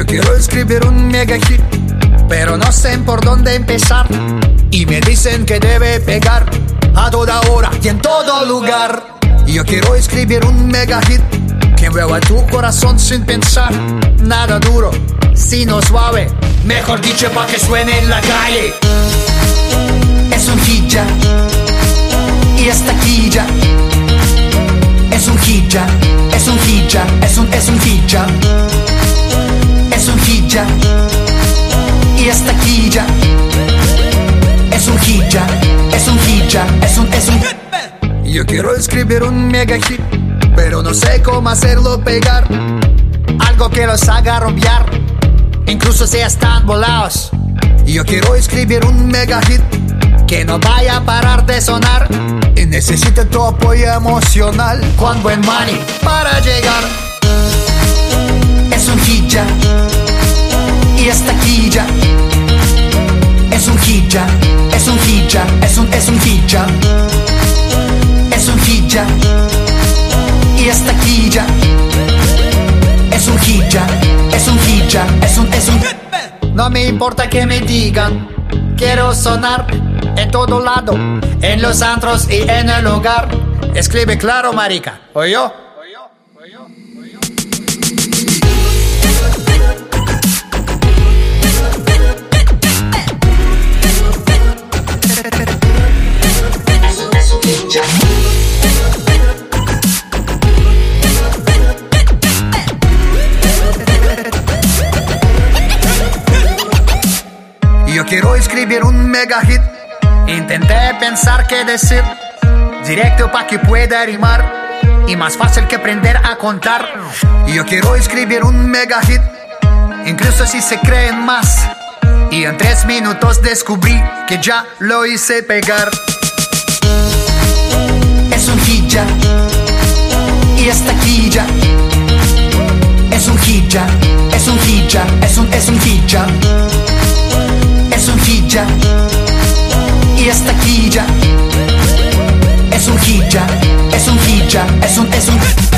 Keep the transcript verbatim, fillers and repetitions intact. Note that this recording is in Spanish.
quiero escribir un mega hit, pero no sé por dónde empezar. Y me dicen que debe pegar a toda hora y en todo lugar. Yo quiero escribir un mega hit que mueva tu corazón sin pensar. Nada duro, sino suave, mejor dicho, pa' que suene en la calle. Es un hit ya, y está aquí ya. Es un hit ya, es un hit ya, es un, es un hit ya. Es un hit ya, y está aquí ya. Es un hit ya, es un hit ya, es un, es un. Yo quiero escribir un mega hit, pero no sé cómo hacerlo pegar. Algo que los haga romper, incluso si están volados. Yo quiero escribir un mega hit que no vaya a parar de sonar. Y necesito tu apoyo emocional con buen money para llegar. Es un hit ya, y está aquí ya. Es un hit ya, es un hit ya, es un, es un hit ya. Es un hit ya, y está aquí ya. Es un hit ya, es un hit ya, es un, es un. No me importa que me digan, quiero sonar en todo lado, en los antros y en el hogar. Escribe claro, marica, ¿oyó? Yo quiero escribir un mega hit. Intenté pensar qué decir, directo pa' que pueda rimar y más fácil que aprender a contar. Yo quiero escribir un mega hit, incluso si se creen más. Y en tres minutos descubrí que ya lo hice pegar. Es un hit ya, y está aquí ya. Es un hit ya, es un hit ya, es un, es un hit ya. Es un hit ya, y está aquí ya. Es un hit ya, es un hit ya, es un, es un.